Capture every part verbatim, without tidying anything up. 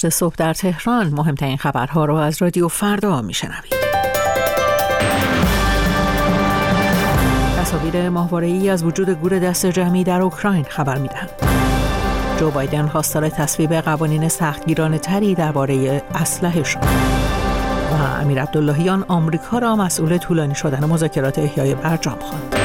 هشت صبح در تهران. مهمترین خبرها رو از رادیو فردا میشنوید. تصاویر ماهواره‌ای از وجود گور دست جمعی در اوکراین خبر میدهند. جو بایدن خواستار تصویب قوانین سختگیرانه تری درباره اسلحه شد. و امیر عبداللهیان آمریکا را مسئول طولانی شدن مذاکرات احیای برجام خواند.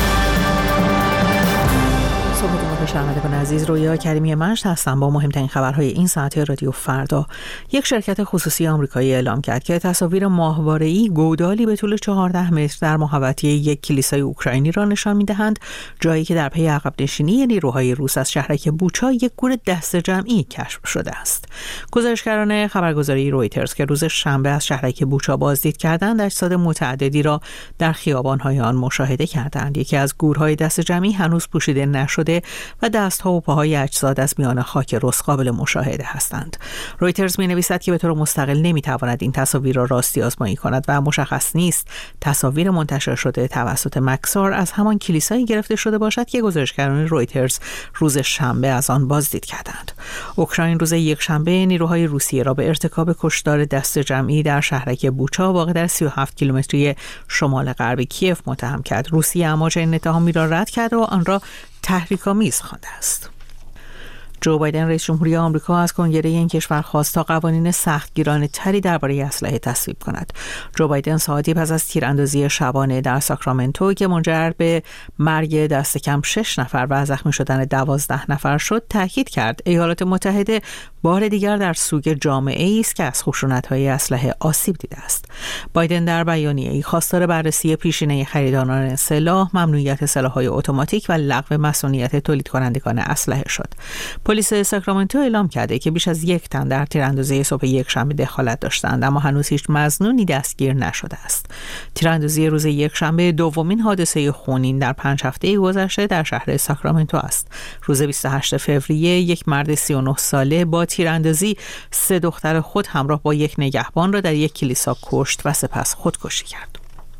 شنوندگان عزیز، رویا کریمی مشت هستم با مهمترین خبرهای این ساعت رادیو فردا. یک شرکت خصوصی آمریکایی اعلام کرد که تصاویر ماهواره‌ای گودالی به طول چهارده متر در محوطه یک کلیسای اوکراینی را نشان می‌دهند، جایی که در پی عقب نشینی نیروهای روس از شهرک بوچا یک گور دست جمعی کشف شده است. گزارشگران خبرگزاری رویترز که روز شنبه از شهرک بوچا بازدید کردند، اجساد متعددی را در خیابان‌های آن مشاهده کردند. یکی از گورهای دست جمعی هنوز پوشیده نشده و دست‌ها و پاهای اجساد از میان خاک رس قابل مشاهده هستند. رویترز می‌نویسد که به طور مستقل نمی‌تواند این تصاویر را راستی آزمایی کند و مشخص نیست تصاویر منتشر شده توسط مکسار از همان کلیسایی گرفته شده باشد که گزارشگران رویترز روز شنبه از آن بازدید کردند. اوکراین روز یکشنبه نیروهای روسیه را به ارتکاب کشتار دست جمعی در شهرک بوچا واقع در سی و هفت کیلومتری شمال غرب کیف متهم کرد. روسیه اما چنین اتهامی را رد کرد و آن را تحریک‌آمیز خوانده است. جو بایدن رئیس جمهوری آمریکا از کنگره این کشور خواست تا قوانین سختگیرانه تری درباره اسلحه تصویب کند. جو بایدن ساعتی پس از تیراندازی شبانه در ساکرامنتو که منجر به مرگ دست کم شش نفر و زخمی شدن دوازده نفر شد، تاکید کرد ایالات متحده بار دیگر در سوگ جامعه‌ای است که از خشونت‌های اسلحه آسیب دیده است. بایدن در بیانیه‌ای خواستار بررسی پیشینه خریداران سلاح، ممنوعیت سلاح‌های اتوماتیک و لغو مصونیت تولید کنندگان اسلحه شد. پلیس ساکرامنتو اعلام کرده که بیش از یک تن در تیراندازی صبح یکشنبه دخالت داشتند، اما هنوز هیچ مظنونی دستگیر نشده است. تیراندازی روز یکشنبه دومین حادثه خونین در پنج هفته گذشته در شهر ساکرامنتو است. روز بیست و هشتم فوریه یک مرد سی و نه ساله با تیراندازی سه دختر خود همراه با یک نگهبان را در یک کلیسا کشت و سپس خودکشی کرد.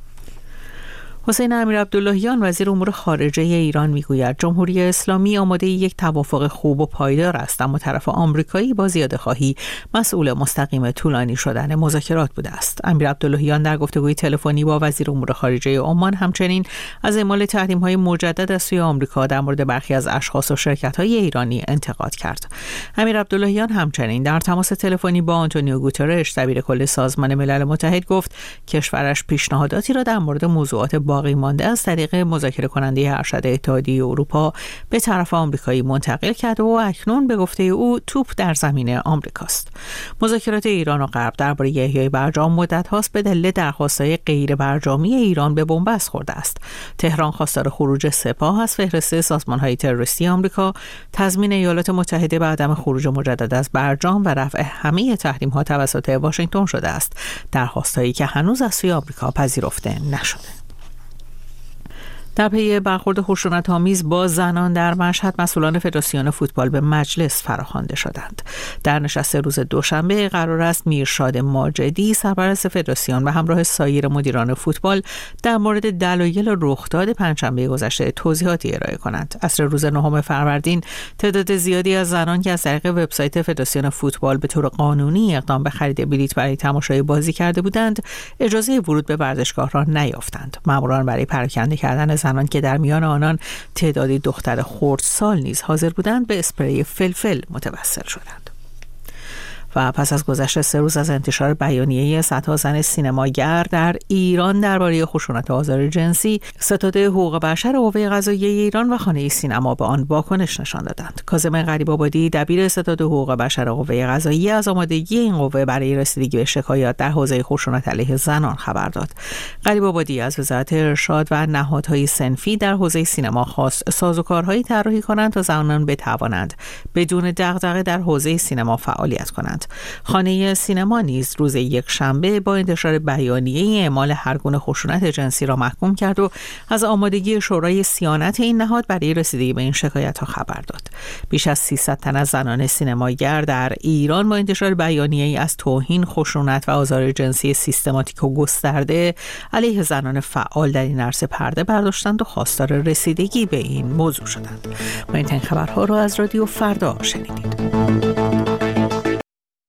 حسین امیر عبداللهیان وزیر امور خارجه ایران میگوید جمهوری اسلامی آماده یک توافق خوب و پایدار است، اما طرف آمریکایی با زیاده‌خواهی مسئول مستقیم طولانی شدن مذاکرات بوده است. امیر عبداللهیان در گفتگوی تلفنی با وزیر امور خارجه عمان همچنین از اعمال تحریم‌های مجدد از سوی آمریکا در مورد برخی از اشخاص و شرکت‌های ایرانی انتقاد کرد. امیر عبداللهیان همچنین در تماس تلفنی با آنتونیو گوترش دبیر کل سازمان ملل متحد گفت کشورش پیشنهاداتی را در مورد موضوعات باقی مانده از طریق مذاکره کننده ارشد اتحادیه اروپا به طرف آمریکایی منتقل کرد و اکنون به گفته او توپ در زمین آمریکاست. مذاکرات ایران و غرب درباره احیای برجام مدت هاست به دلیل درخواست‌های غیر برجامی ایران به بنبست خورده است. تهران خواستار خروج سپاه از فهرست سازمان‌های تروریستی آمریکا، تضمین ایالات متحده به عدم خروج مجدد از برجام و رفع همه تحریم‌ها توسط واشنگتن شده است. درخواست‌هایی که هنوز از سوی آمریکا پذیرفته نشده. در پی برخورد خشونت‌آمیز با زنان در مشهد، مسئولان فدراسیون فوتبال به مجلس فراخوانده شدند. در نشست روز دوشنبه قرار است میرشاد ماجدی سرپرست فدراسیون و همراه سایر مدیران فوتبال در مورد دلایل رخداد پنجشنبه گذشته توضیحاتی ارائه کنند. عصر روز نهم فروردین تعداد زیادی از زنان که از طریق وبسایت فدراسیون فوتبال به طور قانونی اقدام به خرید بلیط برای تماشای بازی کرده بودند، اجازه ورود به ورزشگاه را نیافتند. ماموران برای پراکنده کردن زنان که در میان آنان تعدادی دختر خردسال نیز حاضر بودند به اسپری فلفل متوسل شدند. و پس از گذشت سه روز از انتشار بیانیه صدها زن سینماگر در ایران درباره خشونت و آزار جنسی، ستاد حقوق بشر قوه قضاییه ایران و خانه سینما به آن واکنش نشان دادند. کاظم غریب‌آبادی دبیر ستاد حقوق بشر قوه قضاییه از آمادگی این قوه برای رسیدگی به شکایات در حوزه خشونت علیه زنان خبر داد. غریب‌آبادی از وزارت ارشاد و نهادهای صنفی در حوزه سینما خواست سازوکارهایی طراحی کنند تا زنان بتوانند بدون دغدغه در حوزه سینما فعالیت کنند. خانه سینما نیز روز یک شنبه با انتشار بیانیه اعمال هر گونه خشونت جنسی را محکوم کرد و از آمادگی شورای صیانت این نهاد برای رسیدگی به این شکایت‌ها خبر داد. بیش از سیصد تن از زنان سینماگر در ایران با انتشار بیانیه‌ای از توهین، خشونت و آزار جنسی سیستماتیک و گسترده علیه زنان فعال در این عرصه پرده برداشتند و خواستار رسیدگی به این موضوع شدند. ما این خبرها را از رادیو فردا شنیدید.